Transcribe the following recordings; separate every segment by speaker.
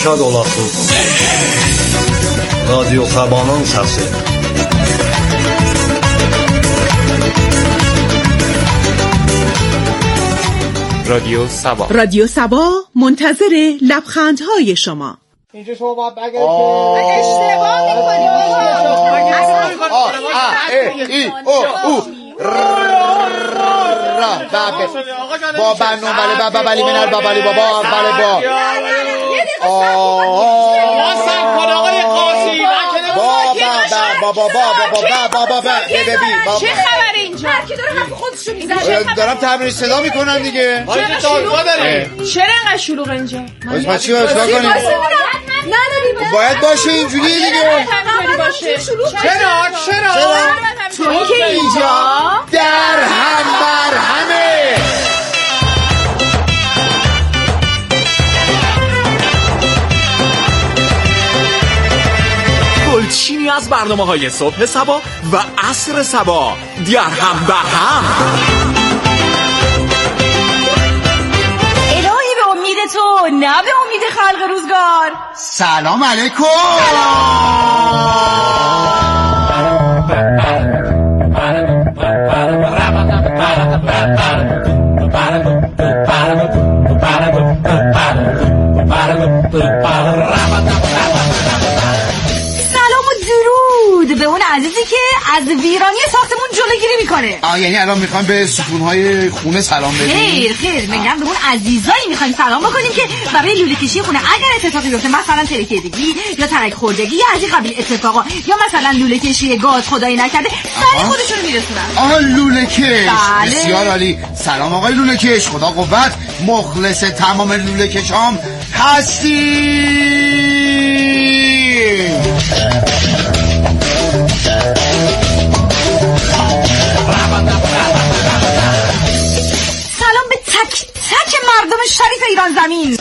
Speaker 1: şad olasınız. Radyo Sabanın səsi.
Speaker 2: رادیو سبا.
Speaker 3: رادیو سبا منتظر لبخندهای شما.
Speaker 4: اینجا شما باید اگر که
Speaker 5: اشتباه میکنیم
Speaker 4: با برنامه بله بلی منال بابالی بابا بله با واسم کن آقای قاسی بابا
Speaker 5: چه خبر اینجا؟ هرکی داره حرف خودشو میزنه.
Speaker 4: دارم تمرین صدا میکنم دیگه.
Speaker 5: چرا اینقدر شلوغ اینجا؟
Speaker 4: ما چی باید کنیم؟ باید باشه اینجوری دیگه. چرا؟
Speaker 5: چون که اینجا
Speaker 4: در هم بر همه.
Speaker 2: گلچینی از برنامه‌های صبح سبا و عصر سبا در هم بر هم.
Speaker 5: الهی به امید تو نه به امید خلق روزگار.
Speaker 4: سلام علیکم.
Speaker 5: درود به اون عزیزی که از ویرانی ساختمون جلوگیری میکنه.
Speaker 4: یعنی الان میخوام به ستونهای خونه سلام بدیم؟
Speaker 5: خیر میگم به اون عزیزایی میخوایم سلام بکنیم که برای لوله کشی خونه اگر اتفاقی بیفته، مثلا ترکیدگی یا ترک خوردگی یا از این قبیل اتفاقا، یا مثلا لوله کشی گاز خدایی نکرده، سری خودشون میرسونن.
Speaker 4: لوله کش.
Speaker 5: بله.
Speaker 4: بسیار عالی. سلام آقای لوله کش، خدا قوت. مخلص تمام لوله کشام هستی.
Speaker 5: سلام به تک تک مردم شریف ایران زمین.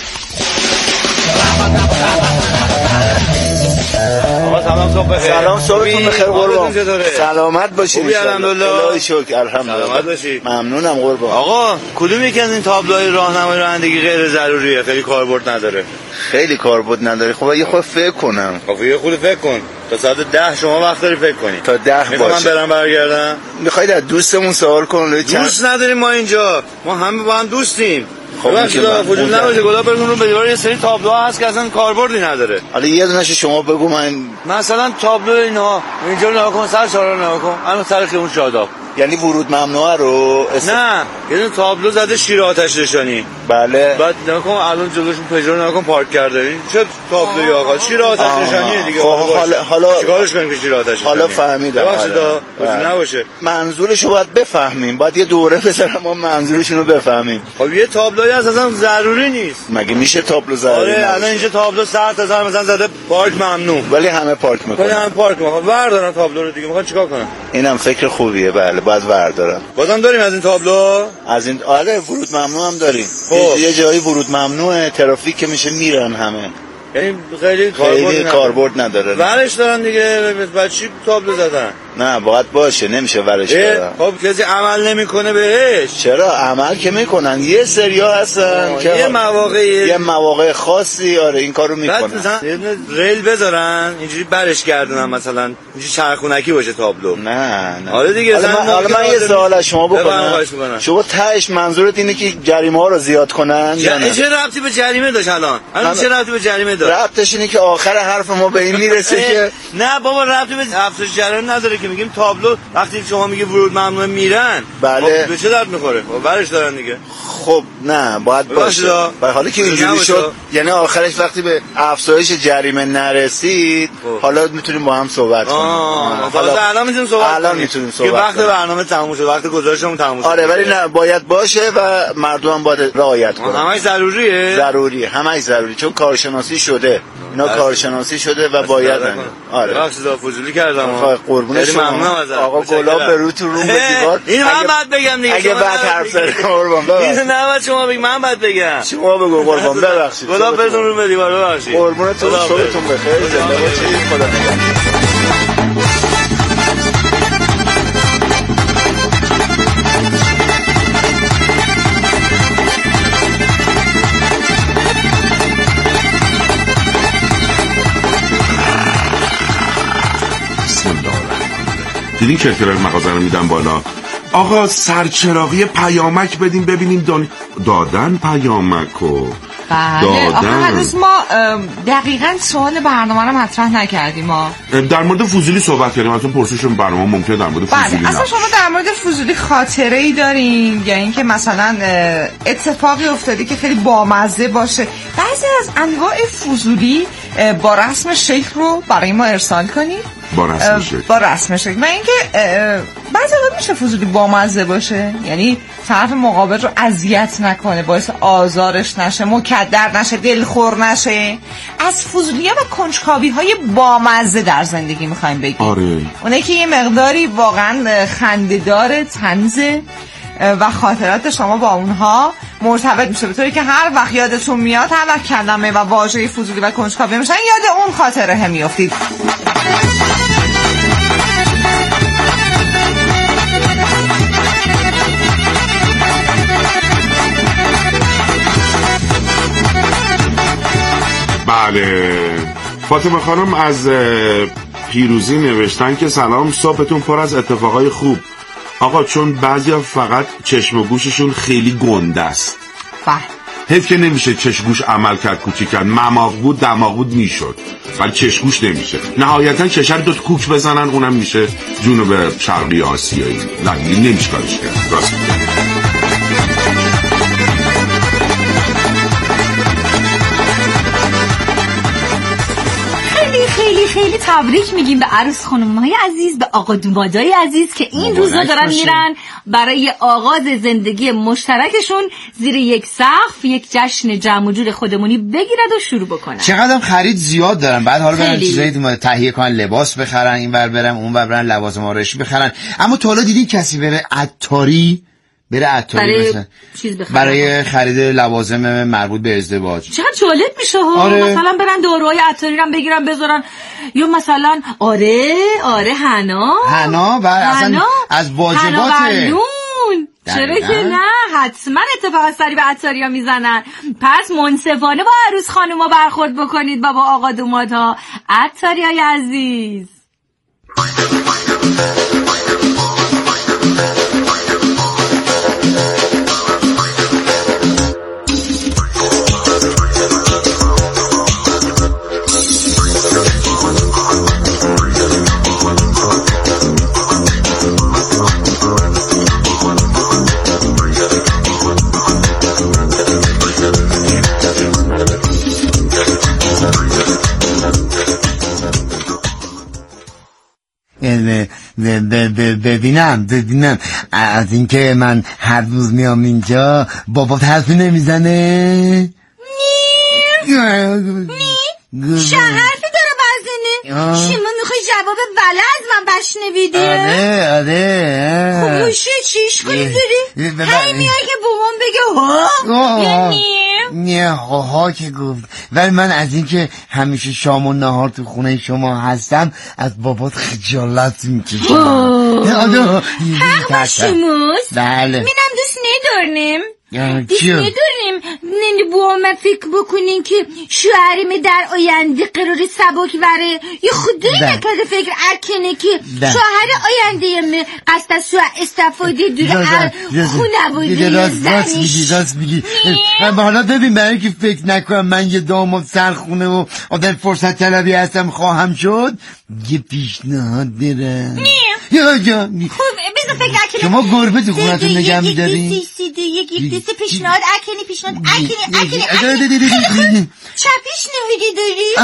Speaker 6: سلام صبحتون بخیر قربان. سلامت باشید.
Speaker 7: خوبی الحمدلله.
Speaker 6: الهی شکر الحمدلله.
Speaker 7: سلامت باشید.
Speaker 6: ممنونم قربان.
Speaker 7: آقا کدوم یکی از این تابلوهای راهنمای رانندگی غیر ضروریه؟ خیلی کاربرد نداره.
Speaker 6: خیلی کاربرد نداره. خب یه خود فکر کنم.
Speaker 7: خب یه خود فکر کن. تا ساعت 10 شما وقت داری فکر کنی.
Speaker 6: تا 10
Speaker 7: باشه. من برم برگردم.
Speaker 6: میخواید از دوستمون سوال کن؟
Speaker 7: دوست نداریم ما اینجا. ما همه با هم دوستیم.
Speaker 6: خب
Speaker 7: میشه وجود نباشه گلا برون رو به دیوار یه سری تابلوها هست که اصلا کاربردی نداره.
Speaker 6: حالا یه دونهشو شما بگو. من
Speaker 7: مثلا تابلو اینا اینجا نگاه کن، سر چهارراه نگاه کن، الان سر خیابون شاداب.
Speaker 6: یعنی ورود ممنوعه رو
Speaker 7: نه یه دونه تابلو زده شیر آتش نشانی.
Speaker 6: بله.
Speaker 7: بعد نگاه کن الان جلوشون پژو نگاه کن پارک کرده. این چه تابلویی آقا؟ شیر آتش نشانیه دیگه.
Speaker 6: حالا
Speaker 7: چیکارش کنیم که شیر آتش نشانی؟
Speaker 6: حالا فهمیدم.
Speaker 7: وجود نباشه.
Speaker 6: منظورشو باید بفهمیم. باید یه دوره بذارم ما منظورشون رو بفهمیم.
Speaker 7: خب یه تابلویی اصلا ضروری نیست.
Speaker 6: مگه میشه تابلو ضروری؟
Speaker 7: آره الان اینجا تابلو 100,000 مثلا زده پارک ممنوع.
Speaker 6: ولی همه پارک میکنن.
Speaker 7: ولی همه پارک میکنن. بردارن تابلو رو دیگه. میخوان چیکار کنن؟
Speaker 6: اینم فکر خوبیه. بله باید بردارن.
Speaker 7: بازم داریم از این تابلو؟
Speaker 6: از این آره ورود ممنوع هم داریم. یه جایی ورود ممنوعه، ترافیک که میشه میرن همه.
Speaker 7: یعنی خیلی
Speaker 6: کاربرد نداره.
Speaker 7: ورش دارن دیگه. بچی تابلو زدن.
Speaker 6: نه باید باشه، نمیشه ورش دارن.
Speaker 7: خب کسی عمل نمیکنه بهش.
Speaker 6: چرا عمل که میکنن؟ یه سریا هستن که
Speaker 7: یه
Speaker 6: مواقع خاصی آره این کارو میکنن.
Speaker 7: مثلا ریل بذارن اینجوری برش گردونن، مثلا اینجوری چرخونکی باشه تابلو.
Speaker 6: نه
Speaker 7: آره دیگه.
Speaker 6: حالا من یه سوال از شما بکنم. شما تهش منظورت اینه که جریمه ها رو زیاد کنن یا نه؟
Speaker 7: چه ربطی به جریمه داشت الان چه ربطی به جریمه داشت؟
Speaker 6: ربطش اینه که آخر حرف ما به این میرسه که
Speaker 7: نه بابا ربطی به افزایش جریان نداره که میگیم تابلو وقتی شما میگی ورود ممنوع میرن.
Speaker 6: بله.
Speaker 7: به چه درد میخوره؟ برش دارن دیگه.
Speaker 6: خب نه باید باشه. برای حالی که اینجوری شد یعنی آخرش وقتی به افزایش جریمه نرسید حالا میتونیم با هم صحبت کنیم.
Speaker 7: حالا الان میتونیم صحبت
Speaker 6: الان میتونیم صحبت
Speaker 7: کنیم. وقت برنامه تموم شد، وقت گزارشمون تموم شد.
Speaker 6: آره ولی نه باید باشه و مردم هم باید رعایت کنن.
Speaker 7: همش ضروریه.
Speaker 6: همش ضروری چون کارشناسی شده. اینا کارشناسی شده و باید. آره
Speaker 7: بخشید فضولی کردم.
Speaker 6: قربون شما آقا گلاب به رو تو به دیوار.
Speaker 7: این من بعد بگم دیگه.
Speaker 6: اگه بعد حرف زدی قربان ببخشید.
Speaker 7: این نه شما بگید من بعد بگم.
Speaker 6: شما بگو قربان ببخشید.
Speaker 7: گلاب بزن رو به دیوار ببخشید.
Speaker 6: قربونتون صبحتون بخیر. زنده باشید. خدا نگهدار.
Speaker 8: دیدین کرکرای مغازه رو میدن بالا. آقا سرچراغی پیامک بدیم ببینیم دادن پیامکو.
Speaker 9: بله آخه هنوز ما دقیقاً سوال برنامه رو مطرح نکردیم. ما
Speaker 8: در مورد فضولی صحبت کردیم. اصلا پرسش برنامه ممکنه در مورد فضولی
Speaker 9: بله. اصلا شما در مورد فضولی خاطره ای دارین یا اینکه مثلا اتفاقی افتاده که خیلی بامزه باشه؟ بعضی از انواع فضولی با رسم شکل رو برای ما ارسال کنید.
Speaker 8: با رسم شکل. من اینکه بعضی وقت میشه فضولی بامزه باشه، یعنی طرف مقابل رو اذیت نکنه، باعث آزارش نشه، مکدر نشه، دلخور نشه. از فضولی‌ها و کنجکاوی‌های بامزه در زندگی می‌خوایم بگیم.
Speaker 10: آره.
Speaker 8: اونه که یه مقداری واقعا خنده‌دار، طنزه و خاطرات شما با اونها مرتبط میشه، به طوری که هر وقت یادتون میاد، هر وقت کلمه و واژه فضولی و کنجکاوی میشن، یاد اون خاطره میافتید.
Speaker 10: بله فاطمه خانم از پیروزی نوشتن که سلام، صبحتون پر از اتفاقای خوب. آقا چون بعضی فقط چشم و گوششون خیلی گنده است. حیف که نمیشه چشم گوش عمل کرد کوچیک کرد، مماغ بود دماغ بود میشد، ولی چشم گوش نمیشه. نهایتا چشم رو 2 کوک بزنن، اونم میشه جنوب شرقی آسیایی. نه نمیشه کارش کرد. راست
Speaker 5: خیلی تبریک میگیم به عروس خانم‌های عزیز، به آقا دومادای عزیز که این روزا دارن میرن برای آغاز زندگی مشترکشون زیر یک سقف یک جشن جمع و جور خودمونی بگیرد و شروع بکنن.
Speaker 4: چقدر خرید زیاد دارن، بعد حالا برن چیزایی تهیه کنن، لباس بخرن، این ور برن اون ور برن لوازم آرایشی بخرن. اما تا حالا دیدین کسی بره عطاری مثلا برای خرید لوازم مربوط به ازدواج؟
Speaker 5: چقدر جالب میشه ها. مثلا برن داروهای عطاری رو بگیرن بذارن، یا مثلا آره حنا
Speaker 4: و اصلا از واجبات
Speaker 5: چرا که نه، حتما اتفاق سری به عطاری ها میزنن. پس منصفانه با عروس خانوما برخورد بکنید و با آقا دومادها، عطاری های عزیز.
Speaker 4: ببینم از اینکه من هر روز میام اینجا بابات حرفی نمیزنه؟
Speaker 5: چه حرفی داره بزنه؟ شما میخوای جواب بله از من بشنویدی؟
Speaker 4: آره
Speaker 5: خب چیش کنی داری؟ هی میای که بابام بگه ها یا
Speaker 4: نه ها که گفت، ولی من از اینکه همیشه شام و نهار تو خونه شما هستم از بابات خجالت میکشم.
Speaker 5: حق با شماست.
Speaker 4: بله
Speaker 5: منم دوست ندارم با من فکر بکنین که شوهرم در آینده قرار سبک وره، یا خدایی نکرده فکر ارکنه که شوهر آینده قصد از سوء استفاده دور خونواده زنش.
Speaker 4: راست میگی. حالا ببین، برای که فکر نکنم من یه داماد سرخونه و آدم فرصت طلبی هستم خواهم شد، یه پیشنهاد دارم.
Speaker 5: خب بذار فکر نکنم
Speaker 4: شما گربه تو خونتون نگه میدارین؟
Speaker 5: یک پیشنهاد اکنی چه پیشنهادی داری؟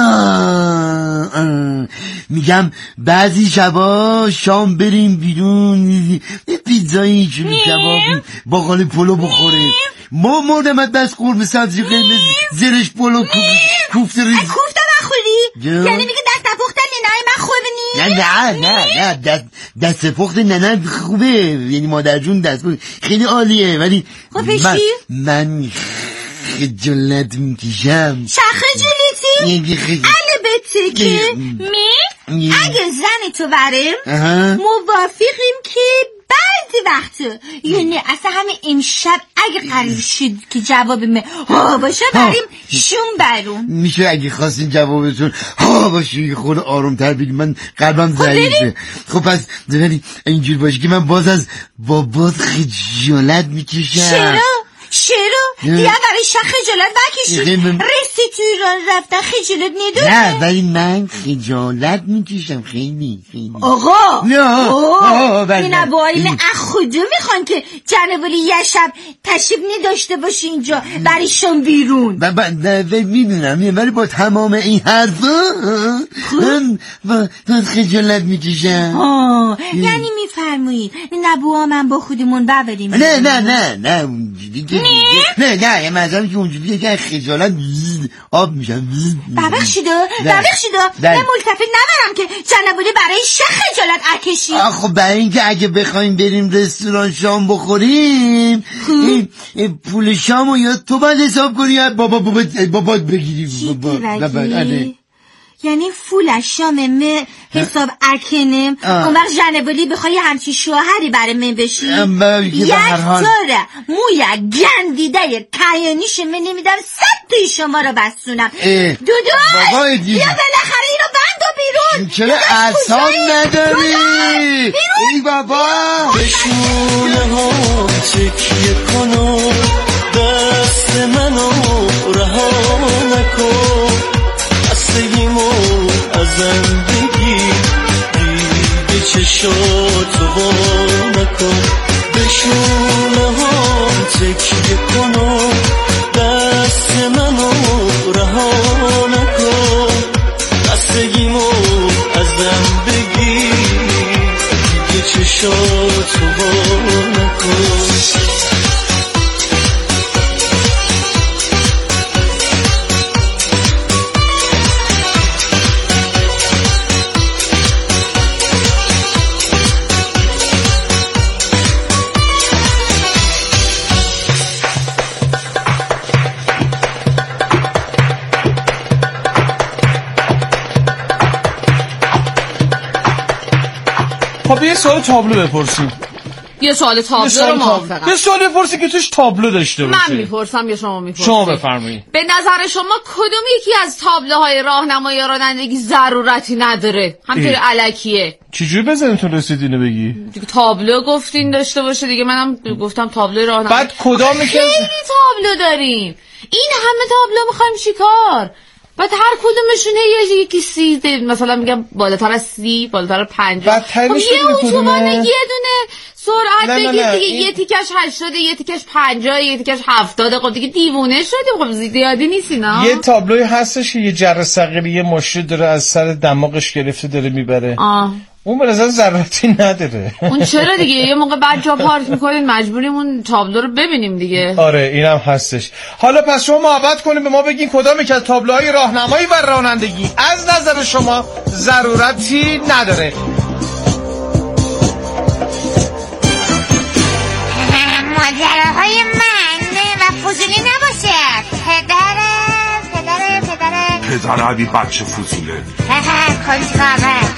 Speaker 4: میگم بعضی شبا شام بریم بیرون پیتزایی چونی کبابی باقالی پلو بخوریم. ما مردمت بس قرمه سبزی قرمز زرش پلو کوفته ریز
Speaker 5: کوفته بخوری؟ یعنی میگه دست نپختن ننای من خوبه
Speaker 4: نی؟ نه دست پخت ننه خوبه، یعنی مادر جون دست پخت خیلی عالیه، ولی من خجالت میکشم.
Speaker 5: چه خجالتی؟ البته که اگه زن تو برم موافقیم که بعد وقته. یعنی اصلا همین امشب اگه قرار شد که جواب من ها باشه بریم شون برون.
Speaker 4: میشه اگه خواستین جوابتون ها باشه یه خود آرومتر بگید، من قلبم ضعیفه. خب پس ولی اینجور باشه که من باز از بابات خجالت میکشم.
Speaker 5: چرا؟ دیگه برای شخ خجالت نکشید. رستی تو ایران رفتن خجالت نداری؟
Speaker 4: نه ولی من خجالت میکشم خیلی.
Speaker 5: آقا
Speaker 4: این
Speaker 5: ابوایل اخوجو میخوان که جنبالی یه شب تشریف نداشته باشی اینجا بریشون بیرون.
Speaker 4: میدونم ولی با تمام این حرفا من خجالت میکشم.
Speaker 5: یعنی میفرمایید نبوها من با خودمون ببریم؟
Speaker 4: نه اونجوری که نه مثلا که اونجوری که خجالت آب میشم.
Speaker 5: ببخشیدا من ملتفت نبرم که جنبالی برای چه خجالت اکشی.
Speaker 4: خب برای اینکه اگه بخوایم بریم رستوران شام بخوریم این پول شامو یا تو باید حساب کنی بابات بگیریم.
Speaker 5: یعنی فول شام حساب اکنم اون وقت جنبالی بخوای همچی شوهری برای من بشی یک طوره مویا گندیده کایانیش من نمیدم 100 توی شما رو بستونم. دودوش یا بالاخره اینو بندو بیرون.
Speaker 4: چرا اعصاب نداری؟ ای بابا
Speaker 11: بشونه ها تکیه کنو دست منو رها نکن خستگیمو ازم بگیر دیگه چشاتو وا نکن بشونه ها تکیه کنو دست منو رها نکن خستگیمو ازم بگیر دیگه چشاتو وا نکن.
Speaker 12: خب یه سوال تابلو بپرسیم.
Speaker 13: یه سوال تابلو رو موافقم.
Speaker 12: یه سوال بپرسی که توش تابلو داشته باشه.
Speaker 13: من میپرسم یا شما میپرسید؟
Speaker 12: شما بفرمایید.
Speaker 13: به نظر شما کدوم یکی از تابلوهای راهنمایی رانندگی ضرورتی نداره؟ همینطوری الکیه.
Speaker 12: چجوری بزنتون رسید اینو بگی؟
Speaker 13: دیگه تابلو گفتین داشته باشه دیگه، منم گفتم تابلو راهنمایی.
Speaker 12: بعد کدام میگه؟
Speaker 13: خیلی تابلو داریم. این همه تابلو میخوایم چیکار؟ بعد هر کدومشون یکی 30 مثلا میگم بالاتر از 30 بالاتر از 50. خب یه اتوبان یه دونه سرعت بگیر دیگه. یه تیکش 80 یه تیکش 50 یه تیکش 70. خب دیگه دیوونه شدیم. خب زیادی نیست اینا.
Speaker 12: یه تابلوی هستش که یه جره صغیری یه ماشین داره از سر دماغش گرفته داره میبره. اون به نظر ضرورتی نداره.
Speaker 13: اون چرا دیگه یه موقع بعد جا پارک میکنین مجبوریم اون تابلو رو ببینیم دیگه.
Speaker 12: آره اینم هستش. حالا پس شما محبت کنین به ما بگین کدام یک از تابلوهای راهنمایی بر رانندگی از نظر شما ضرورتی نداره.
Speaker 14: ماجراهای من و فضولی نباشه.
Speaker 10: پدر عبی بچه فضوله.
Speaker 14: کاری کاره.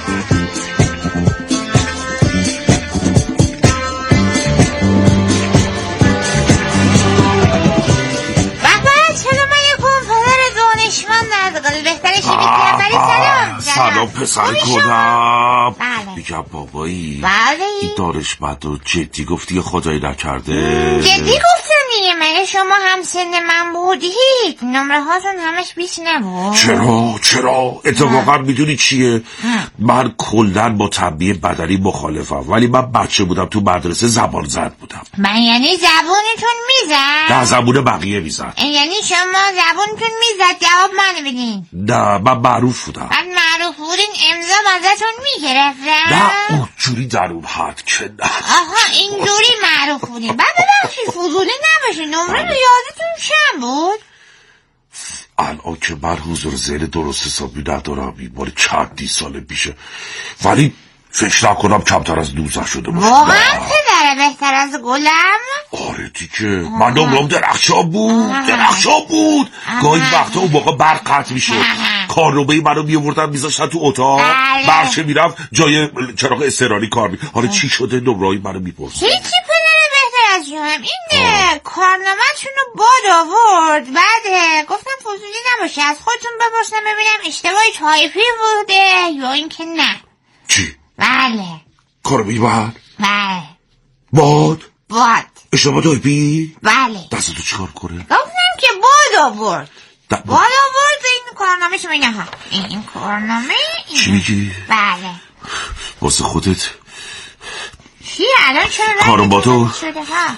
Speaker 10: سلام پسر کدم. میگم بابایی این دانشمند رو جدی گفتی که خدایی نکرده؟
Speaker 14: جدی گفتم دیگه. مگه شما هم سن من بودید؟ نمره هاتون همش 20 نبود؟
Speaker 10: چرا اتفاقا میدونی چیه؟ من کلن با تنبیه بدنی مخالفم، ولی من بچه بودم تو مدرسه زبان زد بودم.
Speaker 14: من یعنی زبونتون میزد؟
Speaker 10: نه زبون بقیه میزد.
Speaker 14: یعنی شما زبونتون میزد جواب منو بدین؟
Speaker 10: نه من معروف بودم.
Speaker 14: من معروف بودین امضا ازتون میگرفتم؟
Speaker 10: نه اونجوری در اون حد که نه.
Speaker 14: آها اینجوری معروف بودین. بعد ببخشید فضولی نباشید نمره ریاضیتون چند بود؟
Speaker 10: الان که من حضور ذهن درست حسابی ندارم، این مال چندی سال پیشه، ولی فکر نکنم کمتر از 12 شده باشه.
Speaker 14: واقعا پدره بهتر از گلم؟
Speaker 10: آره دیگه من نمرم درخشان بود. گاهی وقتا اون موقع برق قطع میشد کارنامه منو میآوردن میذاشتن تو اتاق، برچه میرفت جای چراغ اضطراری کار حالا چی شده؟ نمره‌های منو میپرسن.
Speaker 14: هیچی پدر بهتر از جونم. این کارنامه‌تون رو باد آورد، بعد گفتم فضولی نباشه از خودتون بپرسم ببینم اشتباهی تایپی بوده یا اینکه نه.
Speaker 10: چی؟
Speaker 14: بله.
Speaker 10: کارنامه من؟
Speaker 14: بله.
Speaker 10: باد؟
Speaker 14: باد.
Speaker 10: اشتباه تایپی؟
Speaker 14: بله.
Speaker 10: دستتو چیکار کنه؟
Speaker 14: گفتم که باد آورد. باد آورد این کارنامه شما اینه ها. این کارنامه این.
Speaker 10: چی میگی؟
Speaker 14: بله.
Speaker 10: واسه خودت
Speaker 14: چی الان چرا
Speaker 10: کارم با تو
Speaker 14: شده ها؟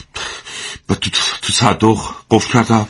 Speaker 10: تو صندوق قفل کردم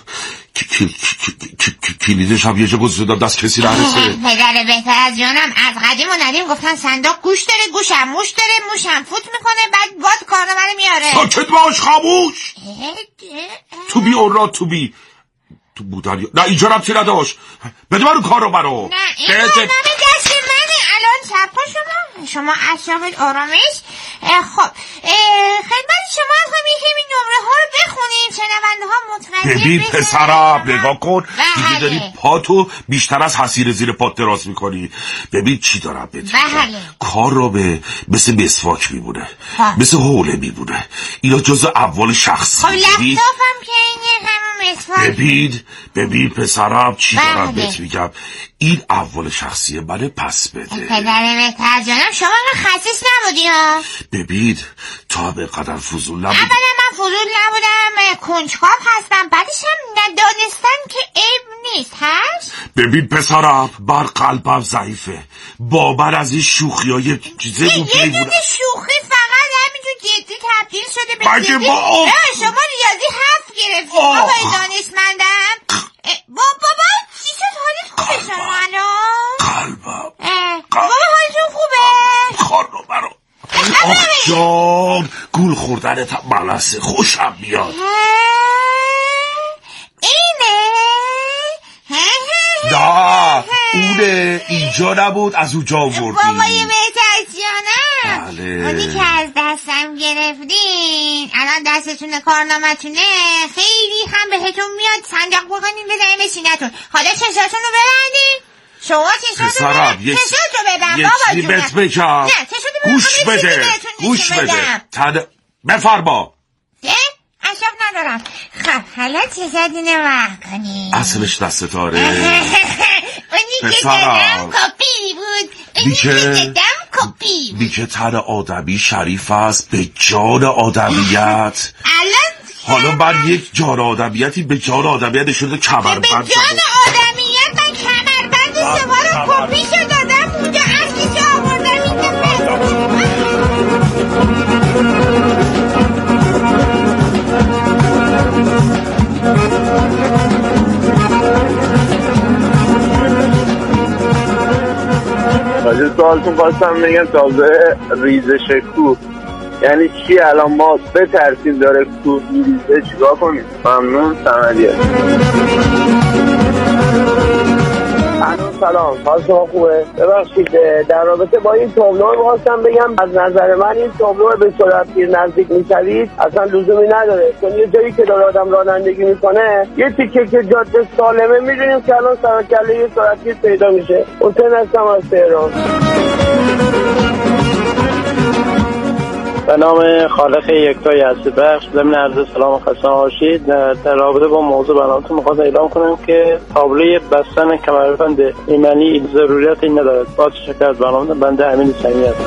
Speaker 10: کلیدش هم یه جا گذاشتم دست کسی نرسه.
Speaker 14: پدر بهتر از جانم از قدیم و ندیم گفتن صندوق گوش داره گوشم موش داره موشم فوت میکنه بعد باد کارنامه رو میاره.
Speaker 10: ساکت باش خاموش. تو بی اون را تو بی تو بودن نه اینجا ربطی نداشت. بده من رو کارنامه رو.
Speaker 14: نه این کارنامه دست منه الان سرپا شما اعصابت آرامش. خب خدمت شما هم همین نمره ها رو بخونیم شنونده ها متوجه
Speaker 10: ببین پسرم نگاه کن دیگه داری پاتو بیشتر از حصیر زیر پات دراز میکنی. ببین چی دارم بهت میگم. کار را به مثل مسواک میمونه مثل حوله میمونه. اینا جزء اول شخصی.
Speaker 14: خب لپتاپم که اینه همون مسواک.
Speaker 10: ببین پسرم چی دارم بهت میگم. این اول شخصی منه پس بده.
Speaker 14: پدر بهتر جانم شما خصیص نبودی ها.
Speaker 10: ببین تو هم اینقدر فضول نبودی.
Speaker 14: اولا من فضول نبودم کنجکاو هستم بعدش هم ندانستم که عیب نیست هست.
Speaker 10: ببین پسرم بر قلبم ضعیفه با من از این شوخی های چیزه
Speaker 14: یه دونه شوخی فقط همینجور جدی تبدیل شده به
Speaker 10: جدی.
Speaker 14: شما ریاضی 7 گرفتی بابای دانشمندم. بابا چی شد حالت خوبه شما الان؟
Speaker 10: قلبم
Speaker 14: بابا حالتون خوبه؟
Speaker 10: کارنامه رو آخ جان گول خوردنت هم ملسه خوشم میاد.
Speaker 14: اینه؟
Speaker 10: نه اونه اینجا نبود از اونجا آوردی.
Speaker 14: بابای بهتر جانم
Speaker 10: بله.
Speaker 14: اونی که از دستم گرفتین الان دستتون کارنامه‌تونه خیلی هم بهتون میاد صندوق بکنین بزنین به سینه‌تون. حالا چشاتون رو ببندین. شما چشاتون رو ببند بابا جونم.
Speaker 10: بهت بگم گوش بده بفرما.
Speaker 14: عجب ندارم. خب حالا چشاتون رو کنین.
Speaker 10: اصلش دست داره.
Speaker 14: اونی که دادم کپی بود.
Speaker 10: بیکه تن آدمی شریف است به جان آدمیت. حالا من یک جان آدمیتی به جان آدمیت نشده کمربند.
Speaker 14: به جان آدمیت من کمربند شما رو کپیشو دادم اونجا ارزشو آوردم
Speaker 15: این سوالتون خواستم بگم تازه ریزش کوه یعنی چی؟ الان ما به ترتیب داره کوه میریزه چیکار کنیم؟ ممنون. سمدیه سلام حال شما خوبه؟ ببخشید در رابطه با این تابلو می‌خواستم بگم از نظر من این تابلو به سرعت نزدیک می‌شوید اصلا لزومی نداره چون یه جایی که داره آدم رانندگی میکنه یه تیکه که جاده سالمه می‌دونیم که الان سرکله یه سرعتی پیدا میشه. حسین هستم از تهران.
Speaker 16: به نام خالق یکتای هستی بخش ضمن عرض سلام و خسته باشید. در رابطه با موضوع برنامه‌تون می‌خواستم اعلام کنم که تابلوی بستن کمربند ایمنی ضرورتی ندارد. با تشکر از برنامه بنده امین سمی هستم.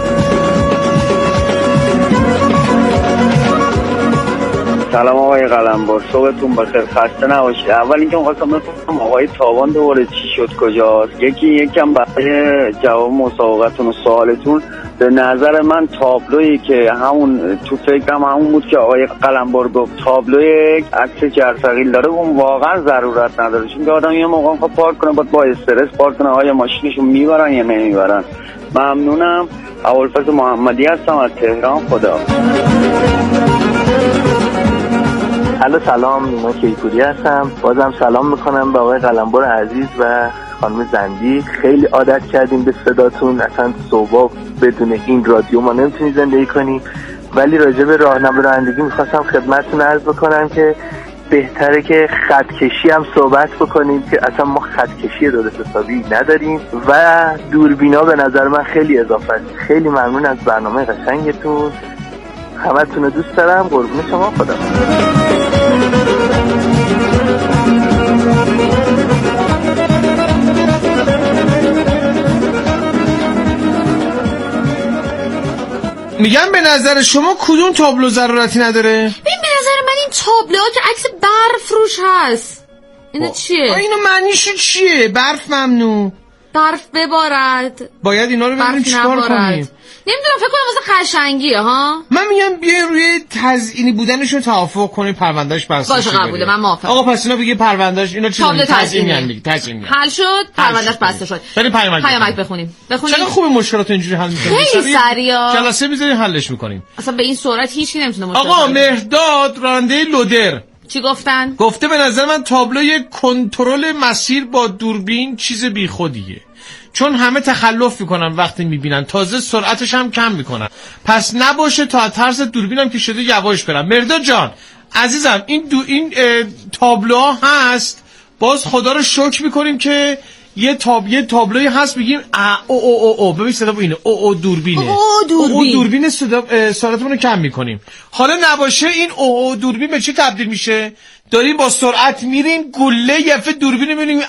Speaker 17: سلام آقای قلمبر صبحتون بخیر خسته نباشید. اول اینکه می‌خواستم بپرسم آقای تاوان دوباره چی شد کجاست؟ یکم برای جواب مسابقتون و سوالتون به نظر من تابلویی که همون تو فکرم همون بود که آقای قلمبر گفت تابلوی عکس جرثقیل داره اون واقعا ضرورت نداره چون که آدم یه موقع میخواد پارک کنه باید با استرس پارک کنه آیا ماشینشون میبرن یا نمیبرن. ممنونم. ابوالفضل محمدی هستم از تهران. خدا.
Speaker 18: الو سلام نیما کیپوری هستم. بازم سلام میکنم به آقای قلمبر عزیز و خانم زندی. خیلی عادت کردیم به صداتون اصلا صبح بدون این رادیو ما نمیتونی زندگی کنی. ولی راجع به راهنمای رانندگی میخواستم خدمتتون عرض بکنم که بهتره که خطکشی هم صحبت بکنیم که اصلا ما خطکشی درست حسابی نداریم و دوربینا به نظر من خیلی اضافه است. خیلی ممنون از برنامه قشنگتون، همتون رو دوست دارم. قربون شما، خدا.
Speaker 12: میگم به نظر شما کدوم تابلو ضرورتی نداره؟
Speaker 13: ببین به نظر من این تابلوها که عکس برف روش هست اینا چیه؟
Speaker 12: اینو معنیش چیه؟ برف ممنوع،
Speaker 13: برف ببارد،
Speaker 12: باید اینا رو ببینیم چیکار کنیم.
Speaker 13: نمیدونم، فکر کنم واسه قشنگیه ها.
Speaker 12: من میگم بیاین روی تزیینی بودنشون توافق کنیم، پروندهش بسته
Speaker 13: باشه قبوله، من موافقم.
Speaker 12: آقا پس اینا بگی پروندهش اینا چیه؟ تزیینی حل شد، پروندهش بسته شد. بریم پیامک بخونیم. چقدر خوبه مشکلات اینجوری حل می‌کنیم.
Speaker 13: خیلی سریعا
Speaker 12: جلسه می‌ذاریم حلش می‌کنیم.
Speaker 13: اصلا به این سرعت هیچ کی نمیتونه مشکل.
Speaker 12: آقا مهرداد راننده لودر
Speaker 13: چی گفتن؟
Speaker 12: گفته به نظر من تابلوی کنترل مسیر با دوربین چیز بیخودیه، چون همه تخلف میکنن وقتی میبینن، تازه سرعتش هم کم میکنن، پس نباشه تا ترس دوربینم که شده یواش برم. مرداد جان عزیزم این تابلوها هست، باز خدا رو شکر میکنیم که یه تابلوی هست بگیم او ببین صدا اینه او دوربینه، دوربین سرعتمون رو کم میکنیم. حالا نباشه این او دوربین به چی تبدیل میشه؟ داریم با سرعت میریم گله یفه دوربین میبینیم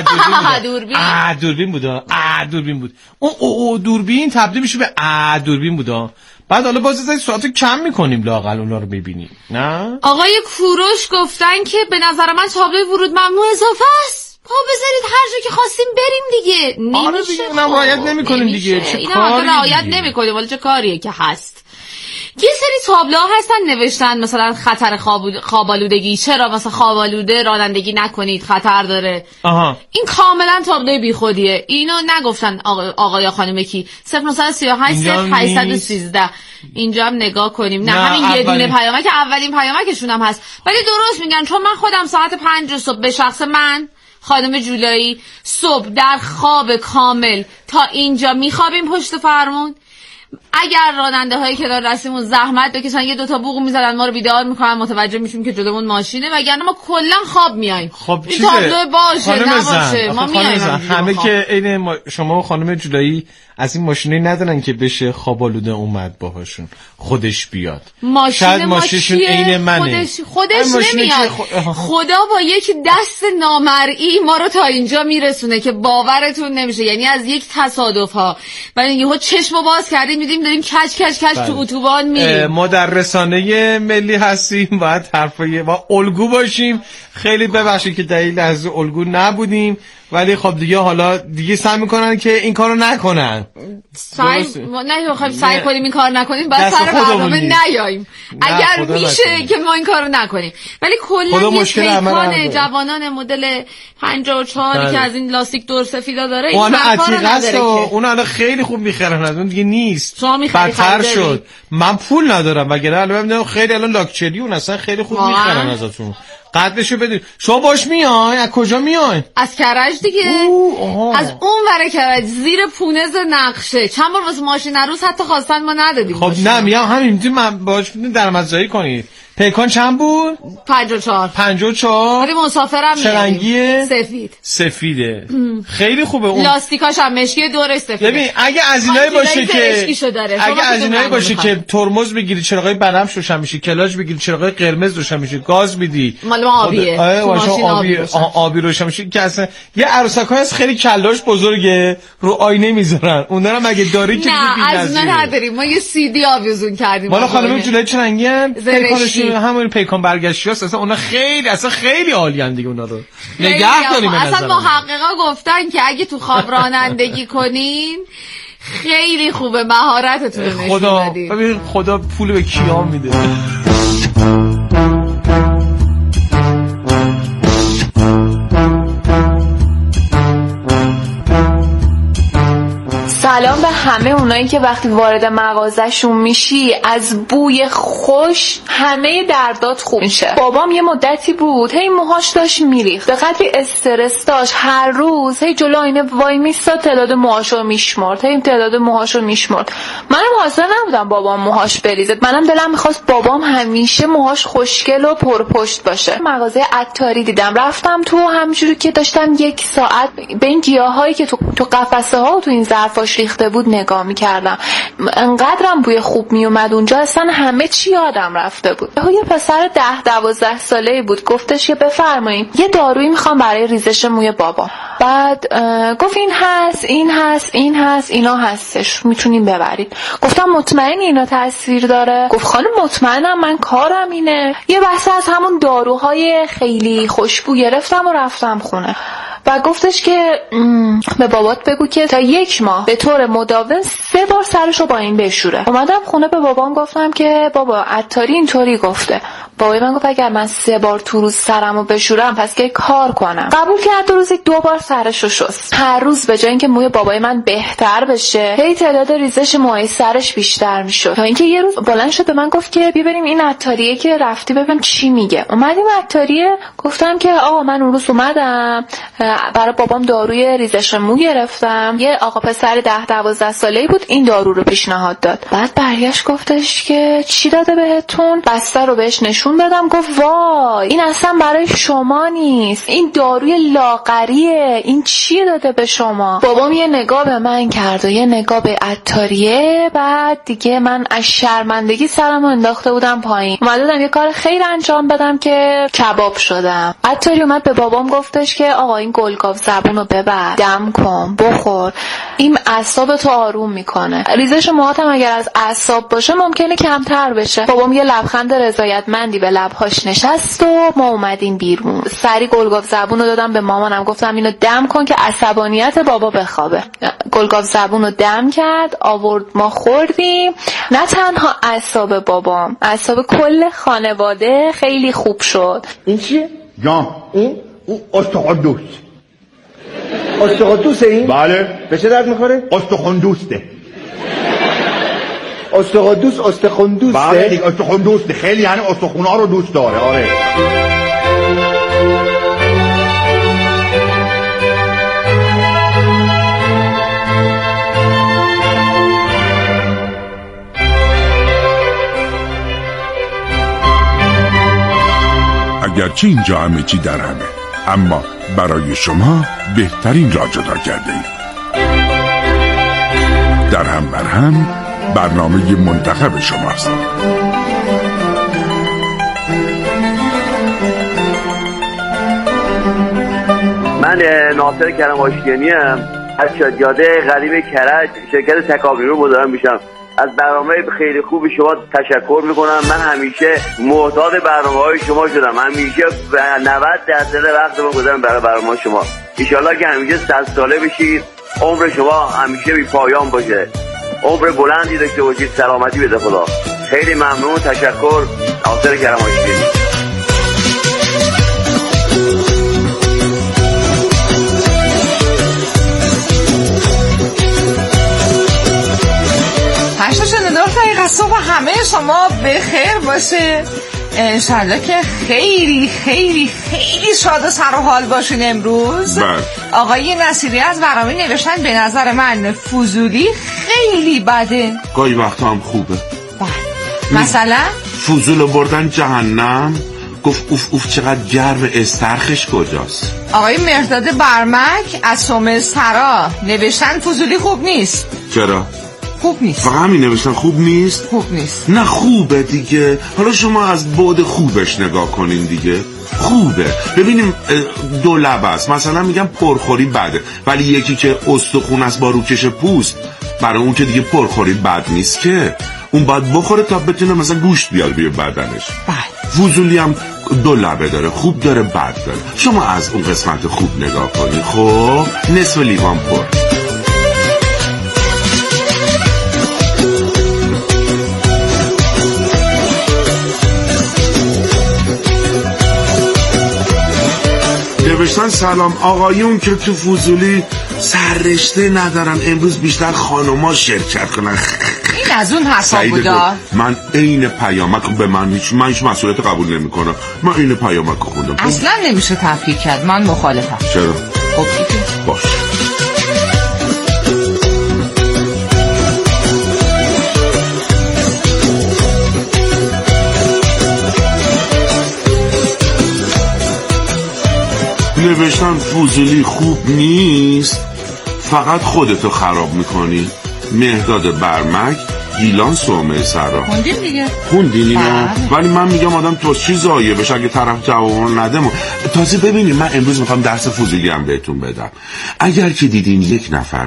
Speaker 12: دوربین بود اون دوربین تبدیل میشه به دوربین بود. بعد حالا باز از سرعت کم میکنیم لااقل اونا رو ببینیم. نه
Speaker 13: آقای کوروش گفتن که به نظر من تابلوی ورود ممنوع اضافه است، بذارید هر جا که خواستیم بریم دیگه. نمیشه
Speaker 12: اونم رعایت نمیکنیم دیگه. چه کاری
Speaker 13: رعایت نمیکنیم، ولی چه کاریه که هست. یه سری تابلوها هستن نوشتن مثلا خطر خوابالودگی، چرا مثلا خوابالوده رانندگی نکنید خطر داره. این کاملا تابلوی بیخودیه، اینو نگفتن آقا یا خانم کی. 0938 813 اینجا هم نگاه کنیم. نه همین یه دونه پیامک، اولین پیامکشون هم هست، ولی درست میگن، چون من خودم ساعت 5 صبح به شخص من خانم جولایی صبح در خواب کامل تا اینجا میخوابیم پشت فرمون. اگر راننده هایی که دار رسیمون زحمت بکشن یه دوتا بوق میزدن ما رو بیدار میکنن، متوجه میشیم که جلومون ماشینه، وگرنه ما کلا خواب میایم.
Speaker 12: خب
Speaker 13: این تابلو باشه نباشه ما میایم.
Speaker 12: همه که عین شما و خانم جولایی از این ماشینی ندارن که بشه خوابالوده اومد باهاشون خودش بیاد. شاید ماشینشون عین منه،
Speaker 13: خودش نمیاد. خدا با یک دست نامرئی ما رو تا اینجا میرسونه که باورتون نمیشه، یعنی از یک تصادف ها ولی یهو چشمو باز کردیم میدیم داریم کچ تو اتوبان میریم.
Speaker 12: ما در رسانه ملی هستیم، باید حرفای ما الگو باشیم. خیلی ببخشید که دلیل از الگو نبودیم، ولی خب دیگه حالا دیگه سعی میکنن که این کارو نکنن.
Speaker 13: سعی کنیم این کار نکنیم، بعد سر برنامه نیاییم اگر میشه که ما این کارو نکنیم. ولی کلا یه پیکان جوانان مدل 54 که از این لاستیک دور سفیدا داره این حرفا نداره.
Speaker 12: اون الان خیلی خوب میخرن، از اون دیگه نیست، بدتر شد. من پول ندارم وگرنه الان ببینم خیلی الان لاکچری اون اصلا خیلی خوب میخرن ازتون. قدرشو بدید. شما باش میای؟ از کجا میای؟
Speaker 13: از کرج دیگه. از اون ور کرج زیر پونز نقشه. چند بار واسه ماشین عروس حتی خواستن ما ندادیم.
Speaker 12: خب نه میام همین من باش درآمدزایی کنید. پیکان چند بود؟ 54.
Speaker 13: ولی مسافرم
Speaker 12: چه رنگیه؟
Speaker 13: سفیده.
Speaker 12: خیلی خوبه اون.
Speaker 13: لاستیکاش هم مشکی دورش سفیده.
Speaker 12: ببین اگه از اینای باشه که ترمز بگیری چراغای بنفش روشن میشه، کلاچ بگیری چراغای قرمز روشن میشه، گاز میدی
Speaker 13: مال ما آبیه.
Speaker 12: آبی روشن میشه که اصلا یه عروسکای از خیلی کلاش بزرگه رو آینه میذارن. اونا رو مگه داری که
Speaker 13: نه از اون نداریم. ما یه سی دی آویزون کردیم.
Speaker 12: والا خانم جولای چه رنگیه؟ همون پیکان برگشتی هست اصلا اونا خیلی عالی ان دیگه. اونا رو نگه داریم.
Speaker 13: اصلا محققا گفتن که اگه تو خواب رانندگی کنین خیلی خوبه، مهارتتون رو نشون بدین.
Speaker 12: ببین خدا پول به کیا میده.
Speaker 19: سلام به همه اونایی که وقتی وارد مغازه‌شون میشی از بوی خوش همه دردات خوب میشه. بابام یه مدتی بود هی موهاش داشت میریخت، به قدری استرس داشت هر روز هی جلو آینه وای میستاد تعداد موهاشو میشمرد، هی تعداد موهاشو میشمرد. منم حاضر نبودم بابام موهاش بریزه، منم دلم میخواست بابام همیشه موهاش خوشگل و پرپشت باشه. مغازه عطاری دیدم، رفتم تو، همینجوری که داشتم 1 ساعت به این گیاهایی که تو قفسه ها و تو این ظرفاش ریخته بود نگاه میکردم. انقدرم بوی خوب میومد اونجا، اصلا همه چی یادم رفته بود. یه پسر 10-12 ساله‌ای بود، گفتش که بفرمایید یه دارویی میخوام برای ریزش موی بابا. بعد گفت این هست این هست این هست اینا هستش میتونین ببرید. گفتم مطمئنی اینا تاثیر داره؟ گفت خانم مطمئنم، من کارم اینه. یه بحث از همون داروهای خیلی خوشبو گرفتم و رفتم خونه. و گفتش که به بابات بگو که تا 1 ماه به طور مداوم 3 بار سرشو با این بشوره. اومدم خونه به بابام گفتم که بابا عطاری اینطوری گفته. بابای من گفت اگر من 3 بار تو روز سرمو بشورم پس که کار کنم. قبول کرد، روزی 2 بار سرشو شست. هر روز به جای اینکه موی بابای من بهتر بشه هی تعداد ریزش موهای سرش بیشتر میشد، تا اینکه یه روز بلند شد به من گفت که بیا بریم این عطاریه که رفتی ببین چی میگه. اومدیم عطاریه، گفتم که آقا من اون روز اومدم برای بابام داروی ریزش مو گرفتم. یه آقا پسر 10-12 ساله‌ای بود این دارو رو پیشنهاد داد. بعد برگشت گفتش که چی داده بهتون؟ بسته رو بهش نشون دادم، گفت وای این اصلا برای شما نیست، این داروی لاغریه، این چی داده به شما؟ بابام یه نگاه به من کرد و یه نگاه به عطاریه. بعد دیگه من از شرمندگی سرمو انداخته بودم پایین، اومدم یه کار خیر انجام بدم که کباب شدم. عطاری اومد به بابام گفتش که آقا این گلگاو زبونو ببر، دم کن، بخور، این اعصابتو آروم میکنه. ریزش موهاتم اگر از اعصاب باشه ممکنه کمتر بشه. بابام یه لبخند رضایتمندی به لبهاش نشست و ما اومدیم بیرون. سری گلگاو زبونو دادم به مامانم، گفتم اینو دم کن که عصبانیت بابا بخوابه. گلگاو زبونو دم کرد، آورد، ما خوردیم. نه تنها اعصاب بابام، اعصاب کل خانواده خیلی خوب شد.
Speaker 20: این چیه؟ جان این استخوان استخوندوسته این؟ بله. به چه درد میخوره؟ استخوندوسته. استخوندوسته؟ بله دیگه استخوندوسته، خیلی یعنی استخونا رو دوست داره. آره.
Speaker 10: اگرچه اینجا همه چی در همه، اما برای شما بهترین را جدا کرده ایم. در هم بر هم برنامه منتخب شماست.
Speaker 17: من ناصر کرم آشتیانی ام از شادیاده قریب کرج، شرکت تکاویرو مدیرم میشم. از برنامه خیلی خوب شما تشکر میکنم. من همیشه محتاط برنامه‌های شما شدم، همیشه 90% وقت رو گذارم برای برنامه شما. ان شاءالله که همیشه 100 ساله بشید، عمر شما همیشه بی پایان باشه، عمر بلندی داشته باشید، سلامتی بده خدا. خیلی ممنون، تشکر. ناصر کرم آشتیانی.
Speaker 8: صبح همه شما به خیر باشه. انشالله که خیلی خیلی خیلی شاد و سر و حال باشین امروز. آقای نصیری از برنامه نوشتن به نظر من فضولی خیلی بده،
Speaker 10: گاهی وقتا هم خوبه.
Speaker 8: مثلا
Speaker 10: فضول بردن جهنم، گفت اوف چقدر گرم، استرخش کجاست؟
Speaker 8: آقای مرداد برمک از سومسترا نوشتن فضولی خوب نیست.
Speaker 10: چرا؟
Speaker 8: خوب نیست.
Speaker 10: فقط همین نوشتن خوب نیست؟
Speaker 8: خوب نیست.
Speaker 10: نه خوبه دیگه. حالا شما از بعد خوبش نگاه کنین دیگه. خوبه. ببینیم 2 لب است، مثلا میگم پرخوری بده، ولی یکی که استخون است با روکش پوست، برای اون که دیگه پرخوری بد نیست که، اون باید بخوره تا بتونه مثلا گوشت بیاد روی بدنش. فضولی هم 2 لبه داره، خوب داره بد داره. شما از اون قسمت خوب نگاه کنین. خب نصف لیوان پر. نوشتن سلام آقایون که تو فضولی سررشته ندارن، امروز بیشتر خانوما شرکت کنن.
Speaker 8: این از اون حرفا بودا.
Speaker 10: من عین پیامک به من هیچ مسئولیت قبول نمیکنم. من عین پیامک خوندم.
Speaker 8: اصلا نمیشه تفکیک کرد. من مخالفم.
Speaker 10: چرا؟
Speaker 8: خب دیگه
Speaker 10: باش. نوشتن فوزولی خوب نیست، فقط خودتو خراب میکنی. مهداد برمک، گیلان صومعه سرا.
Speaker 8: خوندیم دیگه.
Speaker 10: خوندین اینو؟ ولی من میگم آدم تو چی ضایعه بشه اگه طرف جواب نده. تازه ببینید من امروز میخوام درس فوزولی هم بهتون بدم. اگر که دیدین یک نفر